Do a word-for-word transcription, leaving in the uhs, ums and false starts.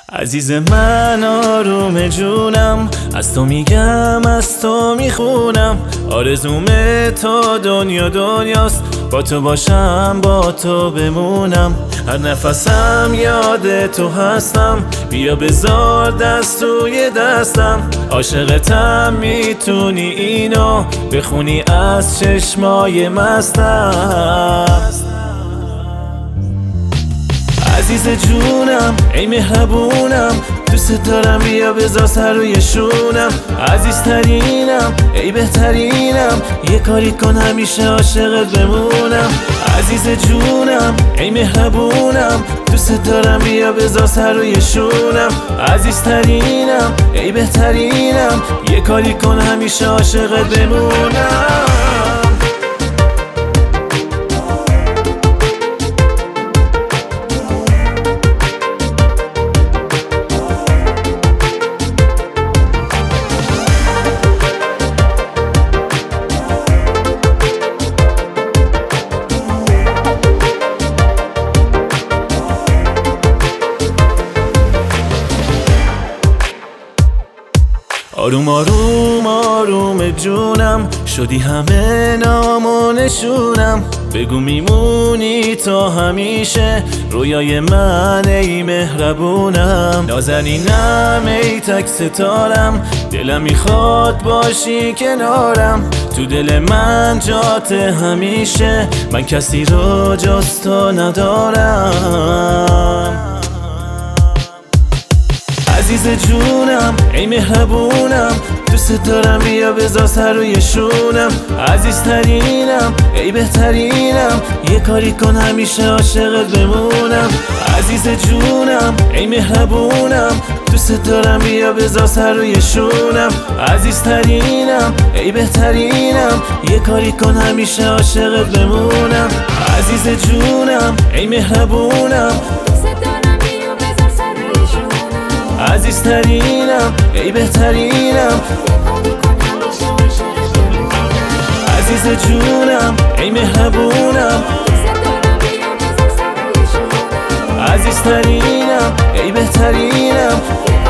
عزیز من آروم جونم، از تو میگم از تو میخونم. آرزوم تا دنیا دنیاست، با تو باشم با تو بمونم. هر نفسم یاد تو هستم، بیا بذار دست توی دستم. عاشقتم میتونی اینو بخونی از چشمای مستم. عزیز جونم ای مهربونم، دوست دارم بیا بذار سر روی شونم. عزیزترینم ای بهترینم، یه کاری کن همیشه عاشقت بمونم. عزیز جونم ای مهربونم، دوست دارم بیا بذار سر روی شونم. عزیزترینم ای بهترینم، یه کاری کن همیشه عاشقت بمونم. آروم آروم آروم جونم، شدی همه نام و نشونم. بگو میمونی تا همیشه رویای من ای مهربونم. نازنینم ای تک ستارم، دلم میخواد باشی کنارم. تو دل من جات همیشه، من کسی رو جز تو ندارم. عزیز جونم ای مهربونم، دوست دارم بیا بذار سر روی شونم. عزیزترینم ای بهترینم، یه کاری کن همیشه عاشقت بمونم. عزیز جونم ای مهربونم، دوست دارم بیا بذار سر روی شونم. عزیزترینم ای بهترینم، یه کاری کن همیشه عاشقت بمونم. عزیز جونم ای مهربونم، عزیزترینم ای بهترینم. عزیز جونم ای مهربونم، عزیزترینم ای بهترینم.